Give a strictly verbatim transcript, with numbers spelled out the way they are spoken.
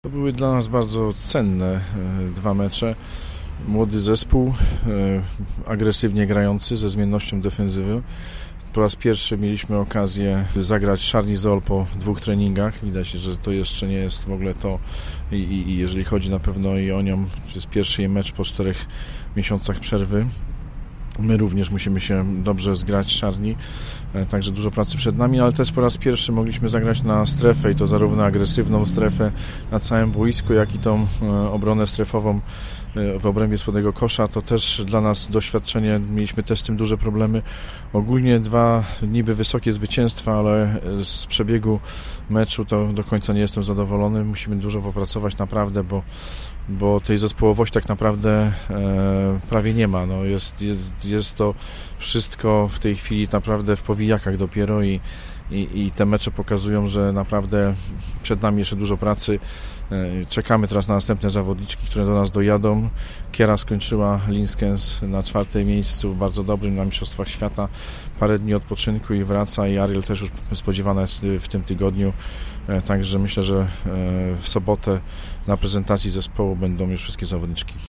To były dla nas bardzo cenne dwa mecze. Młody zespół, agresywnie grający, ze zmiennością defensywy. Po raz pierwszy mieliśmy okazję zagrać Charlizol po dwóch treningach. Widać, że to jeszcze nie jest w ogóle to i, i, i jeżeli chodzi na pewno i o nią, to jest pierwszy jej mecz po czterech miesiącach przerwy. My również musimy się dobrze zgrać z Charlie, także dużo pracy przed nami, ale też po raz pierwszy mogliśmy zagrać na strefę i to zarówno agresywną strefę na całym boisku, jak i tą obronę strefową w obrębie spodnego kosza. To też dla nas doświadczenie, mieliśmy też z tym duże problemy. Ogólnie dwa niby wysokie zwycięstwa, ale z przebiegu meczu to do końca nie jestem zadowolony. Musimy dużo popracować naprawdę, bo, bo tej zespołowości tak naprawdę e, prawie nie ma. No jest, jest, jest to wszystko w tej chwili naprawdę w powijakach dopiero i, i, i te mecze pokazują, że naprawdę przed nami jeszcze dużo pracy. Czekamy teraz na następne zawodniczki, które do nas dojadą. Kiera skończyła Linskens na czwartym miejscu, bardzo dobrym na Mistrzostwach Świata. Parę dni odpoczynku i wraca, i Ariel też już spodziewana jest w tym tygodniu. Także myślę, że w sobotę na prezentacji zespołu będą już wszystkie zawodniczki.